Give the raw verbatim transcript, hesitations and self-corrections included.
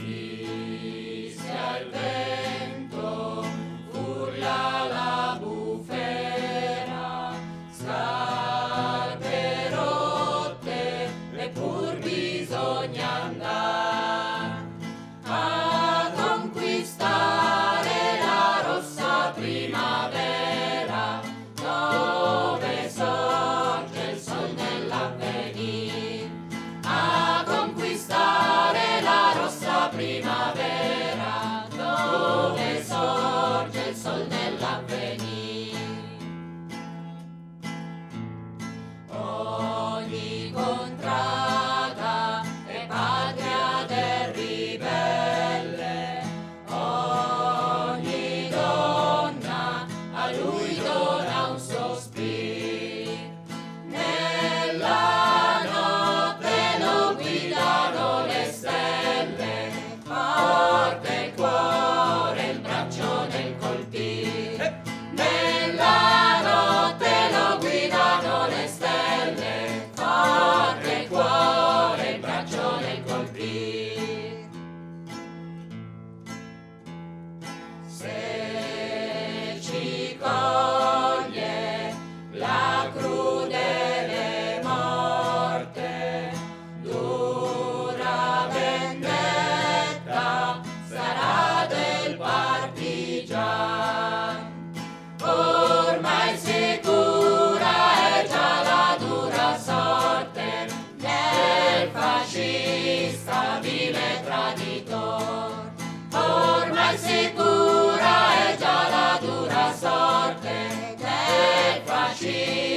Fischia il vento, urla la bufera, scarpe rotte, eppur bisogna andare a conquistare la rossa primavera, dove sorge il sol nell'avvenir, a conquistare la rossa primavera, dove sorge il sol nell'avvenir. Ogni contrada è patria del ribelle, ogni donna a lui dona un sospir. Nella notte lo guidano le stelle, forte il cuore, il braccio nel colpir. Nella notte lo guidano le stelle, forte il cuore, il braccio nel colpir. Se ci coglie la crudele morte, dura vendetta sarà del partigian. Ormai sicura è già la dura sorte del fascista vile traditor. Ormai sicura è già la dura sorte del fascista